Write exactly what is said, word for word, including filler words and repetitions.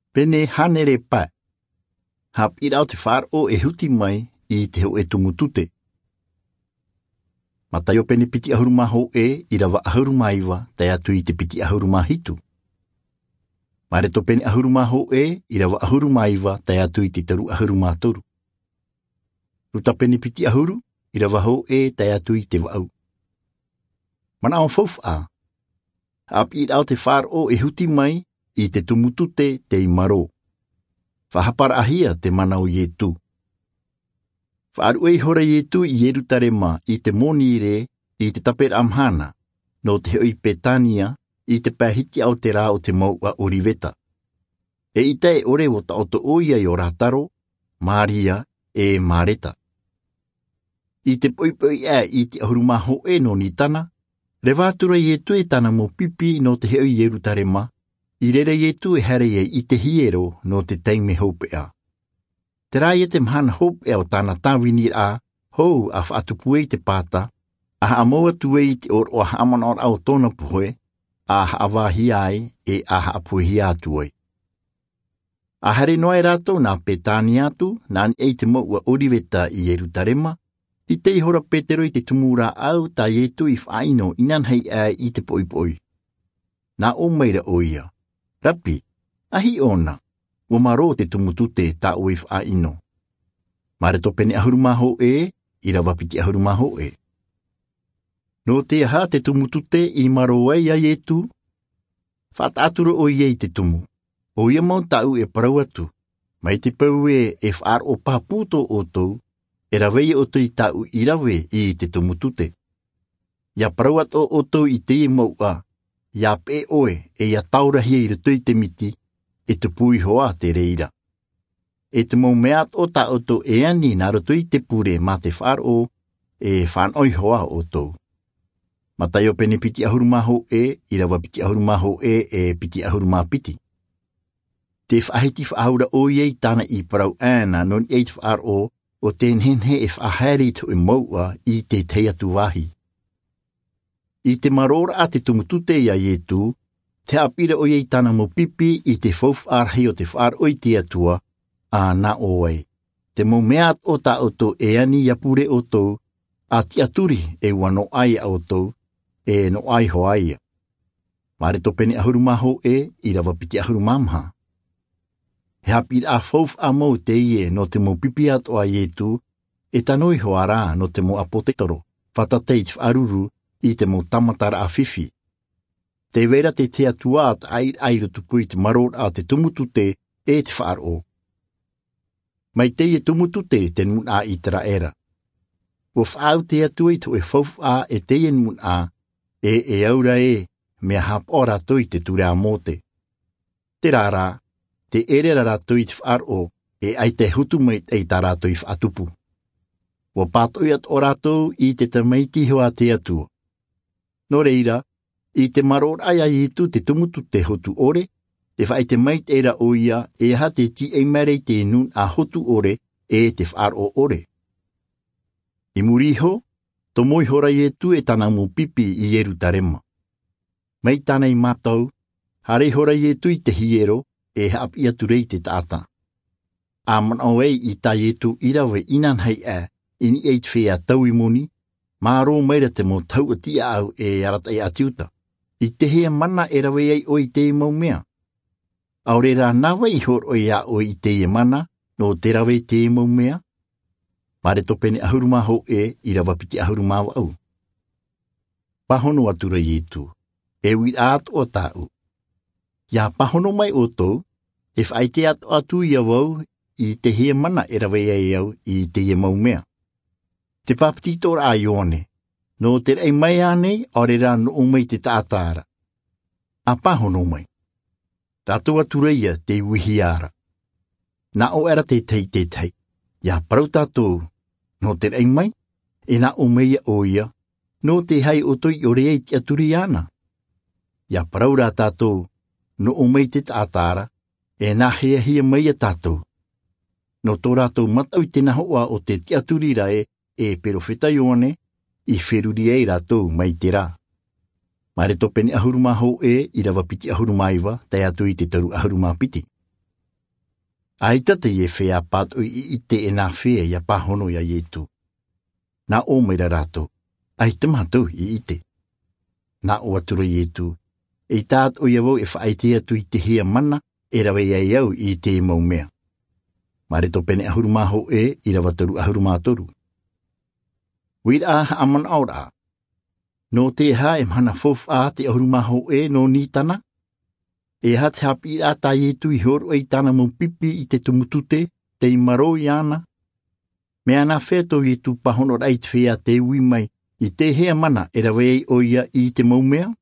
Pene hanere pa. Hap irau te whāro e huti mai i te ho e tumutute. Mataio pene piti ahuruma ho e i rawa ahuruma iwa tai atu i te piti ahuruma hitu. Mareto pene ahuruma ho e i rawa ahuruma iwa tai atu i te taru ahuruma toru. Ruta pene piti ahuru i rawa ho e tai atu i te wau. Mana au fof a. Hap irau te whāro e huti mai i te tumutute te imaro. Whahapara ahia te manau Ietu. Whaaru e hora Ietu i Yerutarema i te monire i te tapera amhana, no te hoi Petania i te pahiti au te rā o te maua Oriveta. E i te ore o ta oto oia i o Rataro, Maria e Mareta. I te poipoi e i te ahuruma ho e no ni tana, rewātura Ietu e tana mo pipi no te hoi Yerutarema, I rere Ietu e here e i te hiero no te teime hopea. Te rā e te mhana hopea o tāna tāwini a, hou a whaatupue te pāta, a haamoa tue i te or o haamana or au tōna puhoe, a haawāhi ai e a haapuhi atuoi. A hare noe rātou nā Petani atu, nāni e te maua Oriveta i Yerutarema, i te ihora Petero i te tumura au tā Ietu i whaino inanhei ai i te poipoi. Nā o meira oia. Rapi, ahi ona, ua maro te tumutute tā oi whaino. Mareto pene ahuruma ho e, i rawa piti ahuruma ho e. No te aha te tumutute i maro ai a Ietu, whātātura o iei te tumu. O ia mau tau e parau atu, mai te pau e e whaar o pāputo o tau, e rawei o tui tau i rawe i te tumutute. Ia parau atu o tau i te i maua, ia pe oe e ia taurahia i ratui te miti, e te pui hoa te reira. E te mau meat o ta oto e ani nā ratui te pure ma te wharo e whanoi hoa o tau. Mataio pene piti ahuruma ho e, i rawa piti ahuruma ho e e piti ahuruma piti. Te whahiti whahaura o iei tāna i parau āna non i te wharo o te nhenhe e whahari to e maua i te teiatu wahi. I te marora a te tumutute i a Ietu, te apira o iei tāna mo pipi i te fof arhi o te whaar oi te atua, a na oe. Te mo meat o ta oto e ani iapure o tau, a ti aturi e wano ai a oto, e no ai ho aia. Mareto pene ahuruma ho e, i rawa piti ahuruma mha. He hapira a fof a mo te ie no te mo pipi ato a Ietu, e tanoi ho ara no te mo apotetoro, whatatei te whaaruru, i te mo tamatara a whiwhi. Te vera te te atua at ai airo tupui te maror a te tumutute e te whaaro. Mai te e tumutute te nun a i tera era. O whaau te atua i to e whauw a e te e nun a, e e aura e, mea hap ora toi te ture a mote. Te rara, te ere rara toi te whaaro, e ai te hutu mai e ta rato i whaatupu. O pātoi at oratou i te tamaiti hoa te atua. No reira, i te maror ai ai tu te tumutu te hotu ore, te whai te mait era o ia e ha te ti e marei te nun a hotu ore e te whaar o ore. I muriho, to moi hora i tu e tana mo pipi i Yerutarema. Mai tana i matau, hare hora i tu i te hiero e hap ia turei te tata. A man awei i ta Ietu irawe inan hei e, ini eit whea tau i moni, maro meira te mo tau atia au e arata e atiuta. I te hea mana e rawe ei o i te mau mea. Aurera nawa i hor o ia o i te mana no te rawe te mau mea. Mareto pene ahuruma ho e i rawa piti ahuruma au. Pahono atura Ietu, e wit aat o tau. Ia pahono mai o tau, e whai te atu atu i awau i te hea mana e rawe ei au i te mau mea. Te papatitora a Ione, no te rei mai ane, orera no umei te tātara. A pahono mai. Rato atureia te wihiara. Na o era te tei te tei. Ia parau tātou, no te rei mai, e na umeia oia, no te hai o toi o rei te aturiana. Ia parau rā tātou, no umei te tātara, e na hea hia mai a tātou. No tō rātou matau te nahoa o te te aturira e, e perofeta Ione, i wheruri ei rātou mai te rā. Mareto pene ahuruma ho e, i rawa piti ahuruma iwa, tai atu i te taru ahuruma piti. Ai tate ye whea pat o i ite e nā whea ia pahono ia ietu. Nā o meira rato, ai te mātou i ite. Nā o atura ietu, e tāt o ia wau e whaite atu i te hea mana, e rawe iai au i te e mau mea. Mareto pene ahuru maho e, i rawa taru ahuru mātoru. Wira aha aman aura. No te ha e mana fof a te ahuru maho e no ni tana. E ha te hapi a ta ietu i horo e tana mo pipi i te tumutute, te i maro i ana. Me ana wheto i tu pahono rait whea te ui mai, i te hea mana e rawe o ia i te mau mea.